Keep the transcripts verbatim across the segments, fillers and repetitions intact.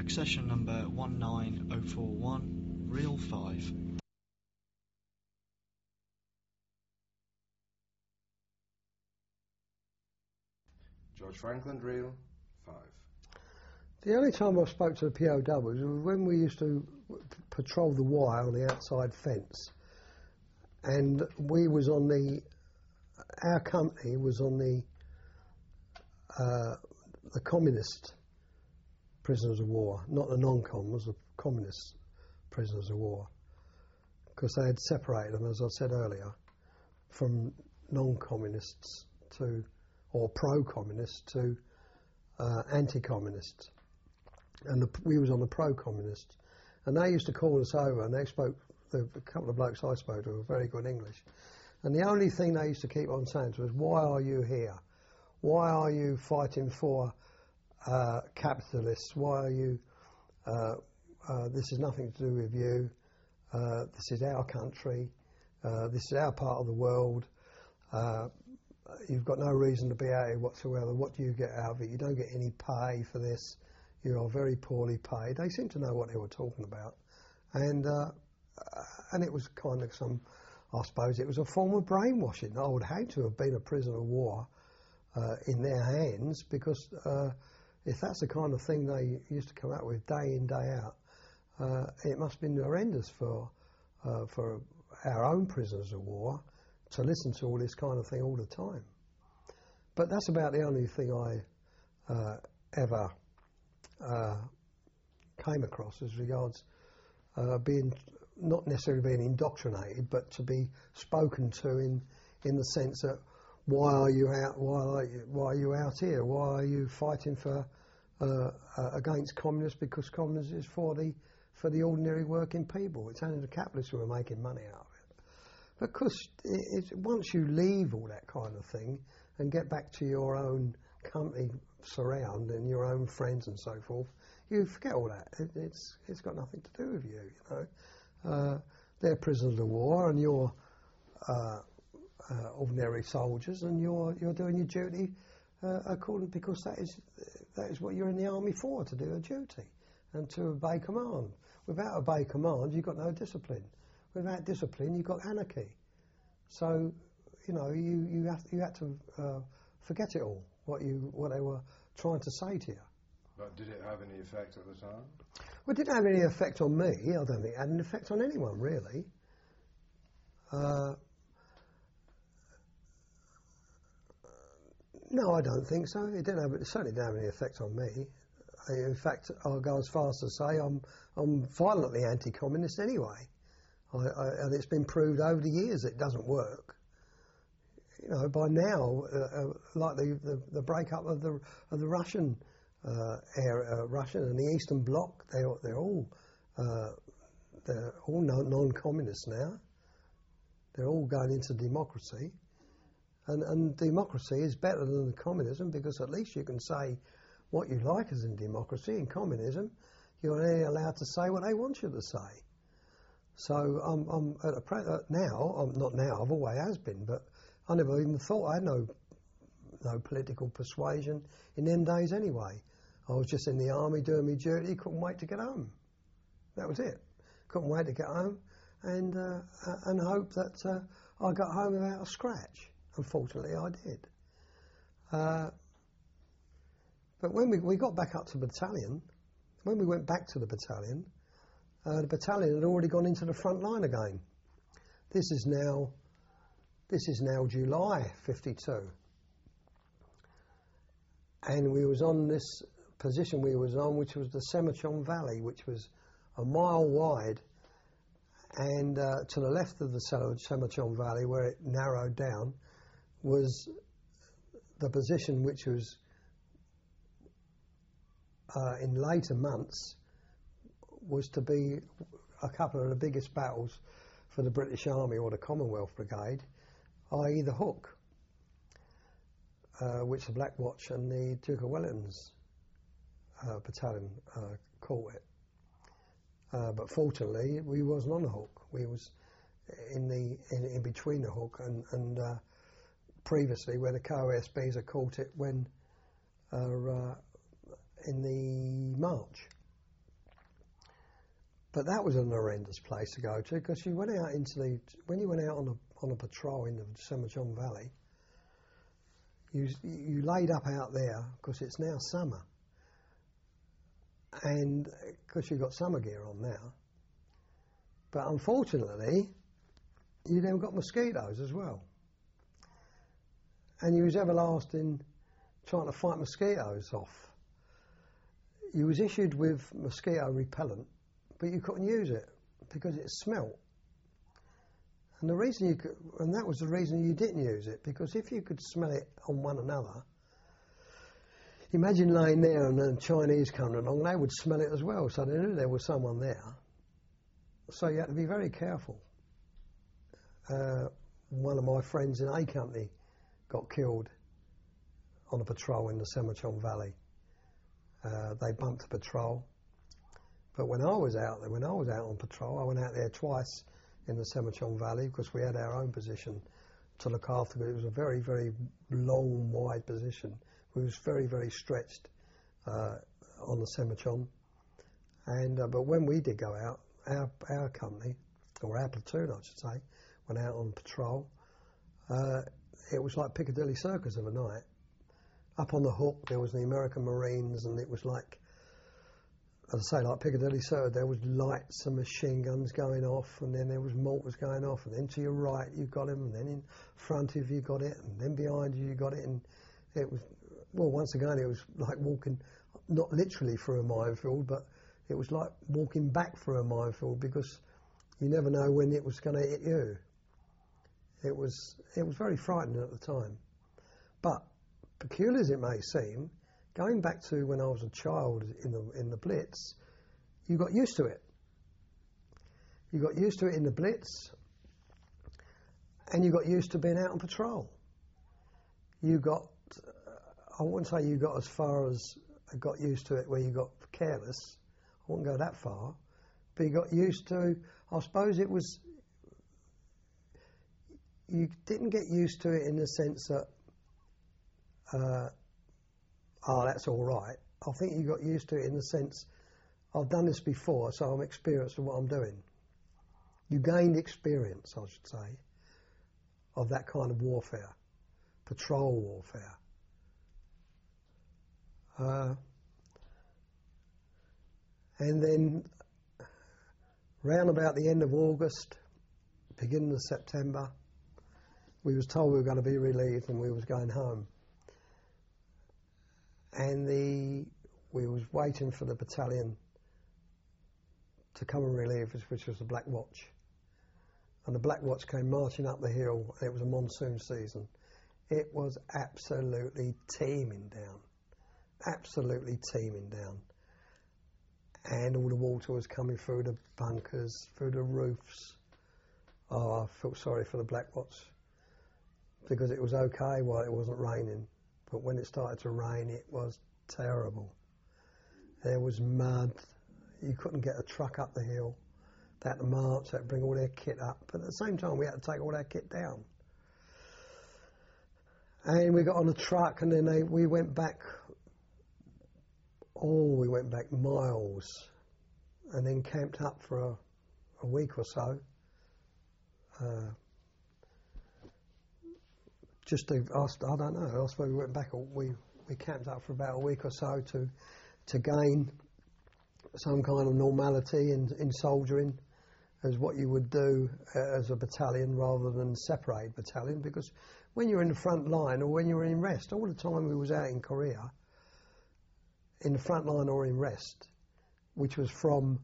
Accession number one nine oh four one, reel five. George Franklin, reel five. The only time I spoke to the P O Ws was when we used to patrol the wire on the outside fence, and we was on the, our company was on the uh, the communist prisoners of war, not the non-comms, the communist prisoners of war, because they had separated them, as I said earlier, from non-communists to, or pro-communists to uh, anti-communists. And the, we was on the pro-communist, and they used to call us over, and they spoke, the, the couple of blokes I spoke to were very good English, and the only thing they used to keep on saying to us, why are you here? Why are you fighting for uh, capitalists? Why are you, uh, uh, this has nothing to do with you, uh, this is our country, uh, this is our part of the world, uh, you've got no reason to be out here whatsoever, what do you get out of it? You don't get any pay for this. You are very poorly paid. They seemed to know what they were talking about, and uh, and it was kind of some, I suppose it was a form of brainwashing. I would hate to have been a prisoner of war uh, in their hands, because uh, if that's the kind of thing they used to come up with day in, day out, uh, it must have been horrendous for uh, for our own prisoners of war to listen to all this kind of thing all the time. But that's about the only thing I uh, ever Uh, came across as regards uh, being, not necessarily being indoctrinated, but to be spoken to in in the sense that why are you out? Why are you, why are you out here? Why are you fighting for uh, uh, against communists? Because communism is for the for the ordinary working people. It's only the capitalists who are making money out of it. Because it, it, once you leave all that kind of thing and get back to your own company surround and your own friends and so forth, you forget all that. It, it's it's got nothing to do with you. You know, uh, they're prisoners of war, and you're uh, uh, ordinary soldiers, and you're you're doing your duty uh, according, because that is that is what you're in the army for, to do a duty and to obey command. Without obey command, you've got no discipline. Without discipline, you've got anarchy. So, you know, you you have you had to uh, forget it all. What you, what they were trying to say to you. But did it have any effect at the time? Well, it didn't have any effect on me. I don't think it had an effect on anyone, really. Uh, no, I don't think so. It didn't have. It certainly didn't have any effect on me. In fact, I'll go as far as to say I'm I'm violently anti-communist anyway, I, I, and it's been proved over the years it doesn't work. You know, by now, uh, uh, like the, the, the breakup of the of the Russian uh, area, uh, Russian and the Eastern Bloc, they they're all uh, they're all non- non-communists now. They're all going into democracy, and and democracy is better than communism, because at least you can say what you like as in democracy. In communism, you're only allowed to say what they want you to say. So I'm I'm at a pre- uh, now I'm not now. I've always has been, but I never even thought I had no no political persuasion in them days anyway. I was just in the army doing my duty, couldn't wait to get home. That was it. Couldn't wait to get home and uh, and hope that uh, I got home without a scratch. Unfortunately, I did. Uh, but when we, we got back up to the battalion, when we went back to the battalion, uh, the battalion had already gone into the front line again. This is now... This is now July fifty-two, and we was on this position we was on, which was the Semachon Valley, which was a mile wide, and uh, to the left of the Semachon Valley, where it narrowed down, was the position which was uh, in later months was to be a couple of the biggest battles for the British Army or the Commonwealth Brigade, that is the Hook, uh, which the Black Watch and the Duke of Wellington's uh, battalion uh, caught it. Uh, but fortunately, we wasn't on the Hook. We was in the in, in between the Hook and, and uh, previously, where the K O S Bs had caught it when uh, uh, in the March. but that was an horrendous place to go to because you went out into the when you went out on a on a patrol in the Semichong Valley. You you laid up out there because it's now summer, and because you've got summer gear on now. But unfortunately, you then got mosquitoes as well, and you was everlasting trying to fight mosquitoes off. You was issued with mosquito repellent, but you couldn't use it because it smelt. And the reason you could, and that was the reason you didn't use it, because if you could smell it on one another, imagine laying there and then Chinese coming along, they would smell it as well, so they knew there was someone there. So you had to be very careful. Uh, one of my friends in A Company got killed on a patrol in the Semichong Valley. Uh, they bumped a patrol. But when I was out there, when I was out on patrol, I went out there twice in the Semichong Valley because we had our own position to look after. It was a very, very long, wide position. We was very, very stretched uh, on the Semichong. And uh, but when we did go out, our our company, or our platoon, I should say, went out on patrol. Uh, it was like Piccadilly Circus of a night. Up on the hook, there was the American Marines, and it was like, as I say, like Piccadilly Circus, there was lights and machine guns going off, and then there was mortars going off, and then to your right you got him, and then in front of you got it, and then behind you you got it, and it was, well, once again, it was like walking, not literally through a minefield, but it was like walking back through a minefield because you never know when it was going to hit you. It was, it was very frightening at the time. But peculiar as it may seem, going back to when I was a child in the in the Blitz, you got used to it. You got used to it in the Blitz, and you got used to being out on patrol. You got, I wouldn't say you got as far as got used to it where you got careless. I wouldn't go that far, but you got used to, I suppose it was, you didn't get used to it in the sense that, uh, oh, that's all right. I think you got used to it in the sense, I've done this before, so I'm experienced in what I'm doing. You gained experience, I should say, of that kind of warfare, patrol warfare. Uh, and then, round about the end of August, beginning of September, we was told we were going to be relieved and we was going home. And the we was waiting for the battalion to come and relieve us, which was the Black Watch. And the Black Watch came marching up the hill, and it was a monsoon season. It was absolutely teeming down, absolutely teeming down. And all the water was coming through the bunkers, through the roofs. Oh, I felt sorry for the Black Watch, because it was okay while it wasn't raining. But when it started to rain, it was terrible. There was mud. You couldn't get a truck up the hill. They had to march, they had to bring all their kit up. But at the same time, we had to take all our kit down. And we got on a truck, and then they, we went back, oh, we went back miles, and then camped up for a, a week or so. Uh, Just to, I don't know, I suppose we went back, we, we camped up for about a week or so to to gain some kind of normality in, in soldiering as what you would do as a battalion rather than separate battalion, because when you're in the front line or when you're in rest, all the time we was out in Korea, in the front line or in rest, which was from,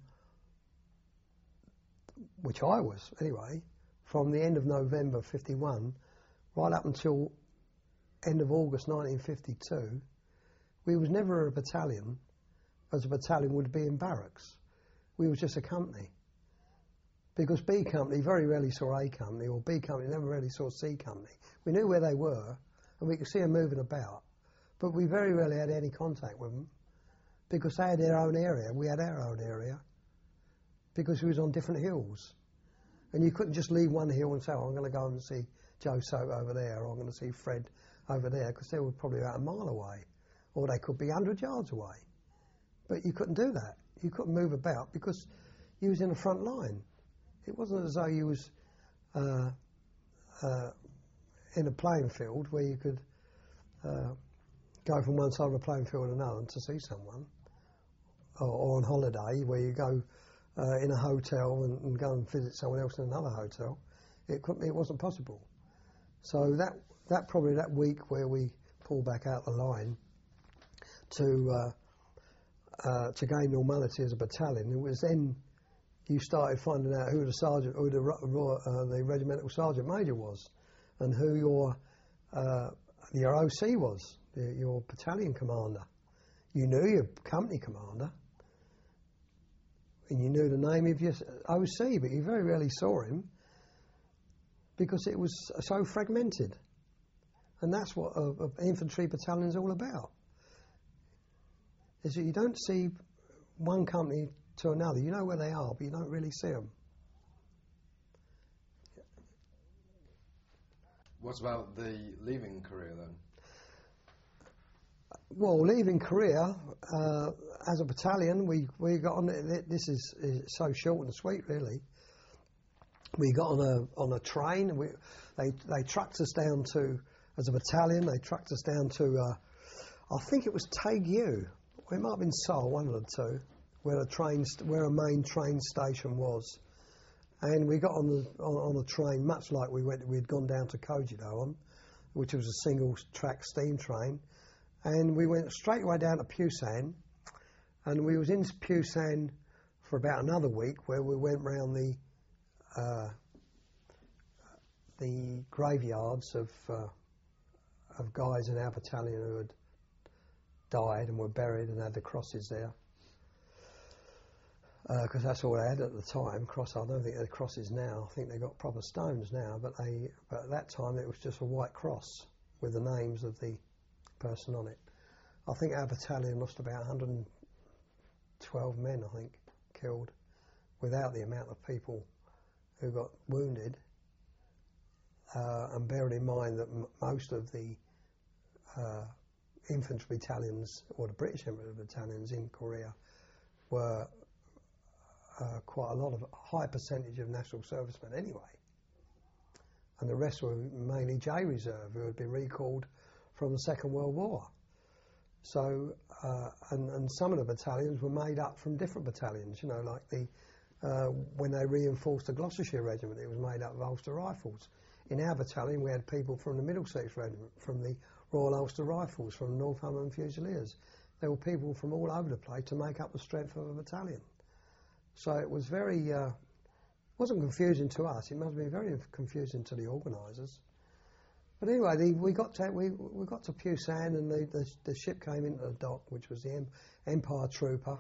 which I was anyway, from the end of November fifty-one, right up until end of August nineteen fifty-two, we was never a battalion, as a battalion would be in barracks. We was just a company. Because B Company very rarely saw A Company, or B Company never really saw C Company. We knew where they were, and we could see them moving about, but we very rarely had any contact with them, because they had their own area, we had our own area, because we was on different hills. And you couldn't just leave one hill and say, oh, I'm going to go and see Joe Soap over there, or I'm going to see Fred over there, because they were probably about a mile away, or they could be one hundred yards away. But you couldn't do that. You couldn't move about, because you was in the front line. It wasn't as though you was uh, uh, in a playing field where you could uh, go from one side of the playing field to another to see someone, or, or on holiday where you go uh, in a hotel and, and go and visit someone else in another hotel. It couldn't, it wasn't possible. So that that probably that week where we pulled back out the line to uh, uh, to gain normality as a battalion, it was then you started finding out who the sergeant, who the, uh, the regimental sergeant major was, and who your uh, your O C was, your battalion commander. You knew your company commander, and you knew the name of your O C, but you very rarely saw him because it was so fragmented. And that's what an infantry battalion is all about. Is that you don't see one company to another. You know where they are, but you don't really see them. What about the leaving Korea then? Well, leaving Korea, uh, as a battalion, we, we got on, this is, is so short and sweet really. We got on a on a train, and we, they, they trucked us down to, as a battalion, they trucked us down to, uh, I think it was Taegu, it might have been Seoul, one of the two, where a train, st- where a main train station was. And we got on the on, on a train, much like we went, we'd gone down to Kojido on, which was a single track steam train. And we went straight away down to Pusan, and we was in Pusan for about another week, where we went round the uh, the graveyards of uh, of guys in our battalion who had died and were buried and had the crosses there, because uh, that's all they had at the time. Cross. I don't think they had crosses now. I think they got proper stones now, but they but at that time it was just a white cross with the names of the person on it. I think our battalion lost about one hundred twelve men, I think, killed, without the amount of people who got wounded. Uh, and bearing in mind that m- most of the uh, infantry battalions, or the British infantry battalions in Korea, were uh, quite a lot of, a high percentage of national servicemen anyway. And the rest were mainly J Reserve, who had been recalled from the Second World War. So, uh, and, and some of the battalions were made up from different battalions, you know, like the, uh, when they reinforced the Gloucestershire Regiment, it was made up of Ulster Rifles. In our battalion, we had people from the Middlesex Regiment, from the Royal Ulster Rifles, from Northumberland Fusiliers. There were people from all over the place to make up the strength of a battalion. So it was very, uh, wasn't confusing to us, it must have been very confusing to the organisers. But anyway, the, we got to we we got to Pusan, and the, the the ship came into the dock, which was the em, Empire Trooper.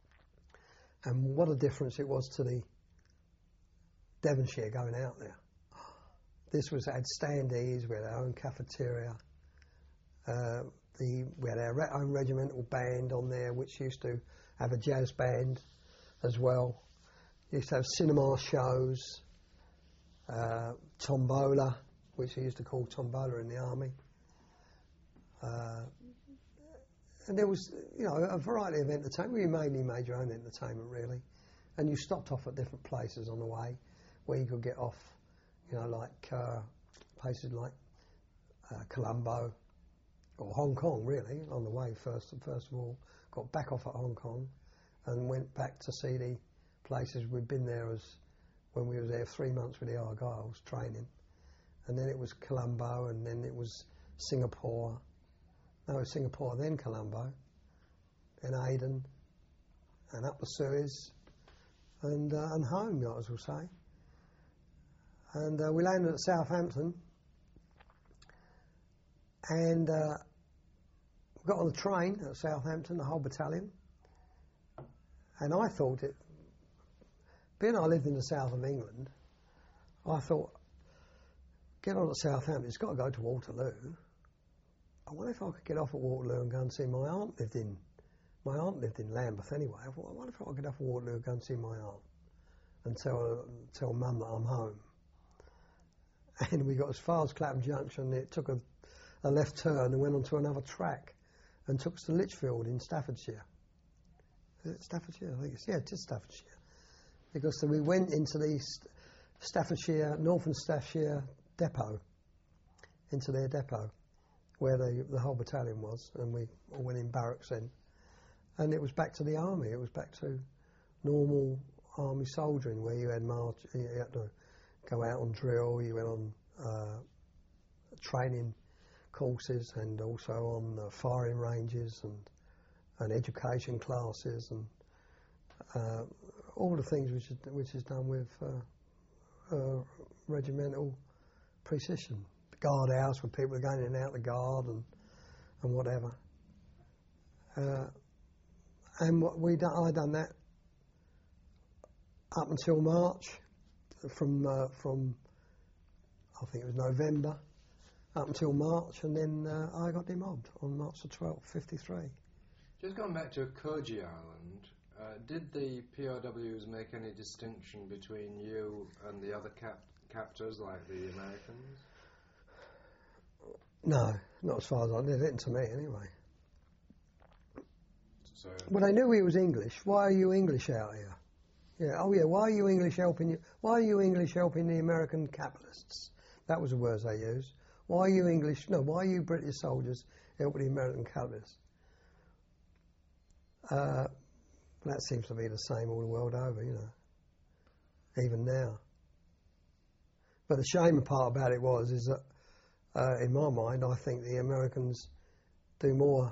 And what a difference it was to the Devonshire going out there. This was had standees, we had our own cafeteria. Uh, the we had our own regimental band on there, which used to have a jazz band as well. Used to have cinema shows, uh, tombola, which they used to call tombola in the army. Uh, and there was, you know, a variety of entertainment. We mainly made your own entertainment, really. And you stopped off at different places on the way where you could get off, you know, like uh, places like uh, Colombo or Hong Kong, really, on the way first, first of all. Got back off at Hong Kong and went back to see the places we'd been there as when we were there three months with the Argylls training. And then it was Colombo, and then it was Singapore. No, it was Singapore, then Colombo, and Aden, and up the Suez, and uh, and home, you might as well say. And uh, we landed at Southampton, and uh, got on the train at Southampton, the whole battalion. And I thought it, being I lived in the south of England, I thought, get on at Southampton, it's got to go to Waterloo. I wonder if I could get off at Waterloo and go and see my aunt lived in, my aunt lived in Lambeth anyway. I thought, I wonder if I could get off at Waterloo and go and see my aunt and tell, tell Mum that I'm home. And we got as far as Clapham Junction, it took a, a left turn and went onto another track and took us to Lichfield in Staffordshire. Is it Staffordshire? I think it's, yeah, it is Staffordshire. because we went into the St- Staffordshire, Northern Staffordshire depot, into their depot, where the, the whole battalion was, and we all went in barracks then. And it was back to the army, it was back to normal army soldiering, where you had march, you had to go out on drill, you went on uh, training courses, and also on uh, firing ranges and, and education classes, and uh, all the things which is, which is done with uh, uh, regimental precision. The guard house where people are going in and out the guard and and whatever. Uh, and what we done, I done that up until March, from uh, from I think it was November up until March, and then uh, I got demobbed on March the twelfth, fifty-three. Just going back to Koji Island, uh, did the P O Ws make any distinction between you and the other cap- captors, like the Americans? No, not as far as I did it to me anyway. So, Well, they knew we was English. Why are you English out here? Yeah. Oh, yeah. Why are you English helping you? Why are you English helping the American capitalists? That was the words they used. Why are you English? No. Why are you British soldiers helping the American capitalists? Uh, that seems to be the same all the world over, you know. Even now. But the shaming part about it was is that, uh, in my mind, I think the Americans do more.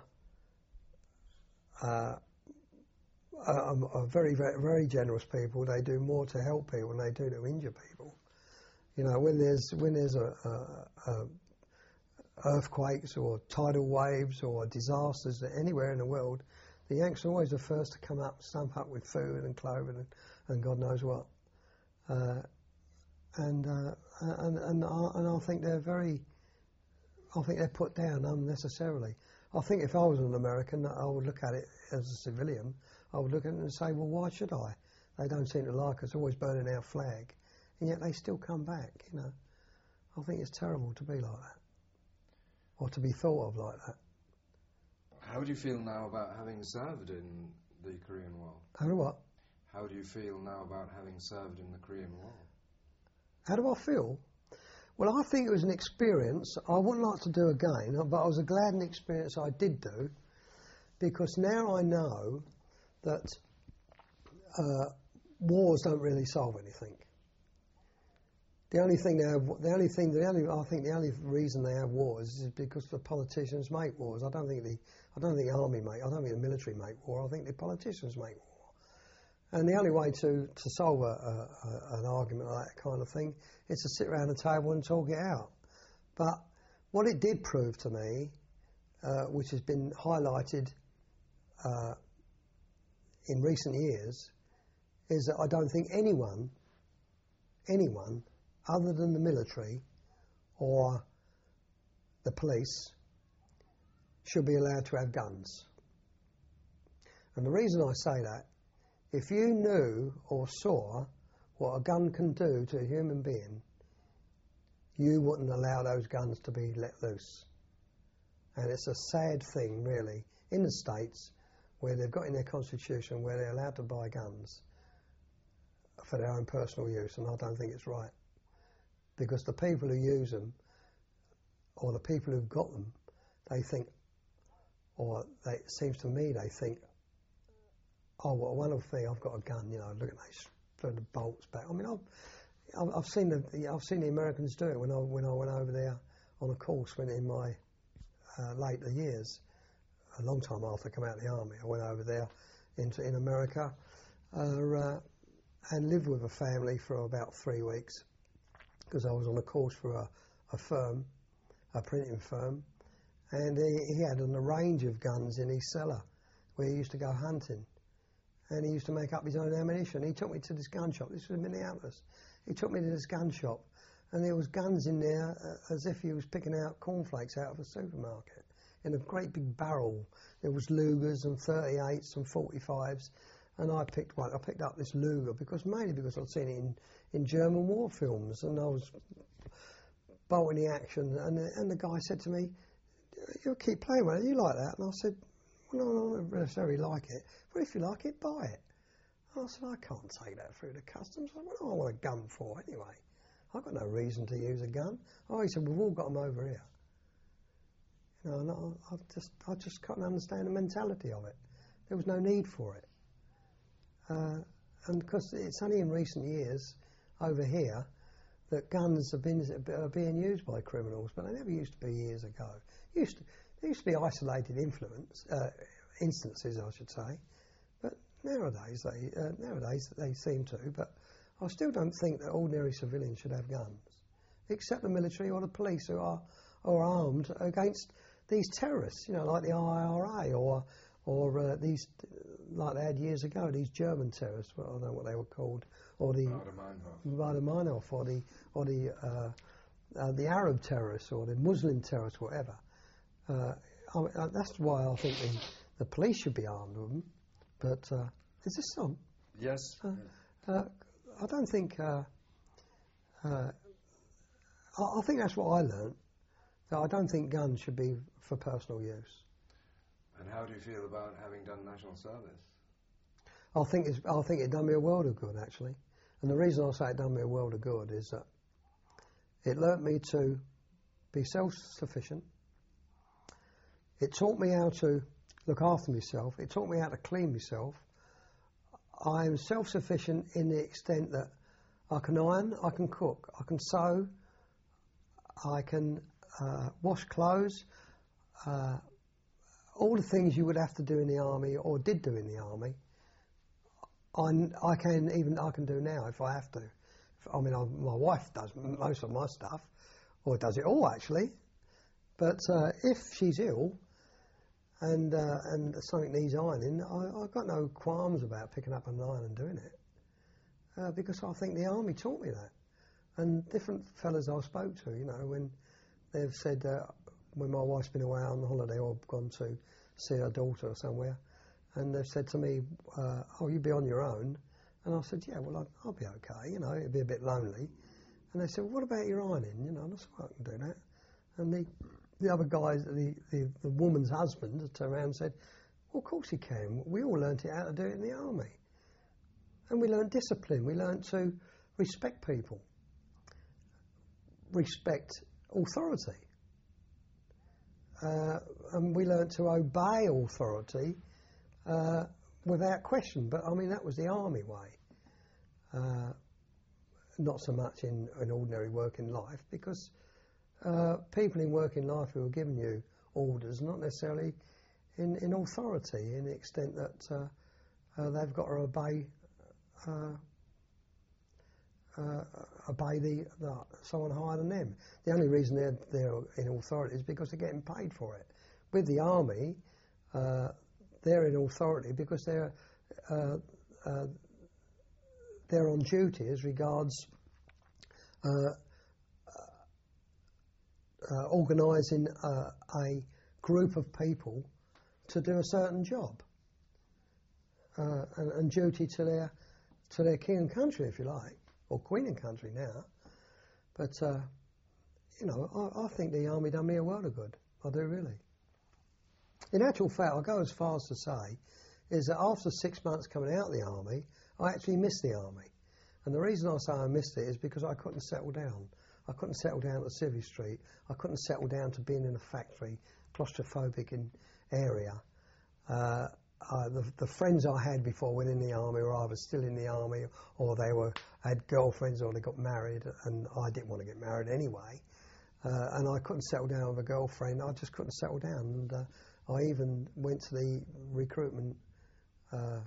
Uh, are, are very, very, very generous people. They do more to help people than they do to injure people. You know, when there's when there's a, a, a earthquakes or tidal waves or disasters anywhere in the world, the Yanks are always the first to come up, stump up with food and clothing and, and God knows what. Uh, and, uh, and and I, and I think they're very. I think they're put down unnecessarily. I think if I was an American, I would look at it as a civilian. I would look at it and say, well, why should I? They don't seem to like us, always burning our flag, and yet they still come back, you know. I think it's terrible to be like that, or to be thought of like that. how do you feel now about having served in the Korean War? How do what? How do you feel now about having served in the Korean War? How do I feel? Well, I think it was an experience I wouldn't like to do again, but I was glad an experience I did do, because now I know that uh, wars don't really solve anything. The only thing they have, the only thing, the only, I think the only reason they have wars is because the politicians make wars. I don't think the, I don't think the army make, I don't think the military make war. I think the politicians make war. And the only way to, to solve a, a, a, an argument like that kind of thing is to sit around the table and talk it out. But what it did prove to me, uh, which has been highlighted uh, in recent years, is that I don't think anyone, anyone other than the military or the police should be allowed to have guns. And the reason I say that, if you knew or saw what a gun can do to a human being, you wouldn't allow those guns to be let loose. And it's a sad thing, really, in the States, where they've got in their constitution where they're allowed to buy guns for their own personal use, and I don't think it's right. Because the people who use them, or the people who've got them, they think, or they, it seems to me they think, oh, what a wonderful thing, I've got a gun, you know, look at those, throw the bolts back. I mean, I've, I've seen the I've seen the Americans do it when I when I went over there on a course when in my uh, later years, a long time after I came out of the army. I went over there into in America uh, uh, and lived with a family for about three weeks because I was on a course for a, a firm, a printing firm, and he, he had an, a range of guns in his cellar where he used to go hunting. And he used to make up his own ammunition. He took me to this gun shop. This was in Minneapolis. He took me to this gun shop, and there was guns in there uh, as if he was picking out cornflakes out of a supermarket in a great big barrel. There was Lugers and thirty-eights and forty-fives, and I picked one. I picked up this Luger because mainly because I'd seen it in, in German war films, and I was bolting the action. And the, and the guy said to me, "You'll keep playing with it. You like that?" And I said, "Well, no, I don't necessarily like it. But if you like it, buy it." I said, I can't take that through the customs. I said, what do I want a gun for anyway? I've got no reason to use a gun. Oh, he said, we've all got them over here. You know, and I, I just, I just couldn't understand the mentality of it. There was no need for it. Uh, and because it's only in recent years over here that guns have been are being used by criminals, but they never used to be years ago. Used to, there used to be isolated influence uh, instances, I should say, but nowadays they uh, nowadays they seem to. But I still don't think that ordinary civilians should have guns, except the military or the police who are are armed against these terrorists. You know, like the I R A or or uh, these like they had years ago, these German terrorists. Well, I don't know what they were called, or the Baader-Meinhof, or the or the uh, uh, the Arab terrorists, or the Muslim terrorists, whatever. Uh, I mean, uh, that's why I think the, the police should be armed with them. But uh, is this on? Yes. Uh, uh, I don't think. Uh, uh, I, I think that's what I learned. That I don't think guns should be for personal use. And how do you feel about having done national service? I think it's, I think it done me a world of good, actually. And the reason I say it done me a world of good is that it learnt me to be self-sufficient. It taught me how to look after myself. It taught me how to clean myself. I am self-sufficient in the extent that I can iron, I can cook, I can sew, I can uh, wash clothes, uh, all the things you would have to do in the army or did do in the army. I, I can even I can do now if I have to. If, I mean, I, my wife does most of my stuff, or does it all actually. But uh, if she's ill and uh, and something needs ironing, I, I've got no qualms about picking up an iron and doing it, uh, because I think the army taught me that. And different fellas I spoke to, you know, when they've said uh, when my wife's been away on holiday or gone to see her daughter or somewhere, and they've said to me, uh, oh, you'll be on your own. And I said, yeah, well, I'll, I'll be okay, you know, it'll be a bit lonely. And they said, well, what about your ironing? You know, and I said, well, I can do that. And the, the other guy, the, the, the woman's husband, turned around and said, well, of course he can. We all learnt it how to do it in the army. And we learnt discipline. We learnt to respect people, respect authority. Uh, and we learnt to obey authority uh, without question. But I mean, that was the army way. Uh, not so much in, in ordinary working life, because uh, people in working life who are giving you orders, not necessarily in, in authority, in the extent that uh, uh, they've got to obey uh, Uh, obey the, the someone higher than them. The only reason they're, they're in authority is because they're getting paid for it. With the army, uh, they're in authority because they're uh, uh, they're on duty as regards uh, uh, organising uh, a group of people to do a certain job, uh, and, and duty to their to their king and country, if you like. Or Queen and country now, but uh, you know, I, I think the army done me a world of good. I do really. In actual fact, I'll go as far as to say is that after six months coming out of the army, I actually missed the army, and the reason I say I missed it is because I couldn't settle down. I couldn't settle down at Civvy Street. I couldn't settle down to being in a factory, claustrophobic in area. Uh, Uh, the, the friends I had before went in the army were either still in the army or they were had girlfriends or they got married, and I didn't want to get married anyway. Uh, and I couldn't settle down with a girlfriend. I just couldn't settle down. And uh, I even went to the recruitment uh,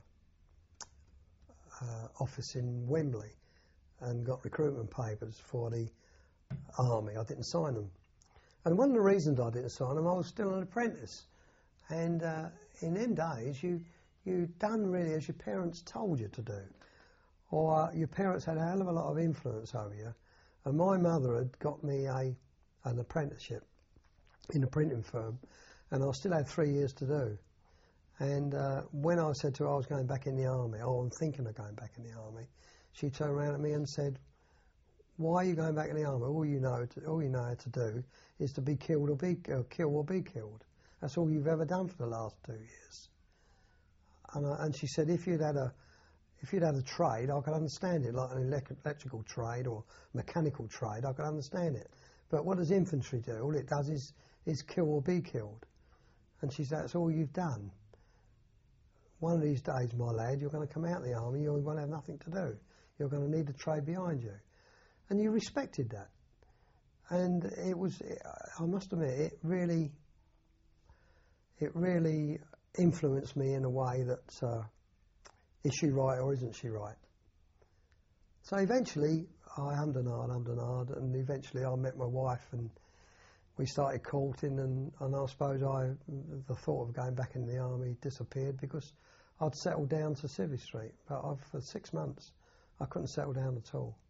uh, office in Wembley and got recruitment papers for the army. I didn't sign them. And one of the reasons I didn't sign them, I was still an apprentice. And uh, in them days, you you done really as your parents told you to do, or your parents had a hell of a lot of influence over you. And my mother had got me a an apprenticeship in a printing firm, and I still had three years to do. And uh, when I said to her I was going back in the army, oh, I'm thinking of going back in the army, she turned around at me and said, "Why are you going back in the army? All you know, to, all you know how to do is to be killed or be uh, kill or be killed. That's all you've ever done for the last two years." And, I, and she said, if you'd had a, if you'd had a trade, I could understand it, like an elec- electrical trade or mechanical trade, I could understand it. But what does infantry do? All it does is, is kill or be killed. And she said, that's all you've done. One of these days, my lad, you're going to come out of the army, you won't have nothing to do. You're going to need a trade behind you. And you respected that. And it was, I must admit, it really, it really influenced me in a way that, uh, is she right or isn't she right? So eventually, I hummed and hard, hummed and hard, and eventually I met my wife and we started courting, and, and I suppose I, the thought of going back in the army disappeared because I'd settled down to Civvy Street, but I've, for six months I couldn't settle down at all.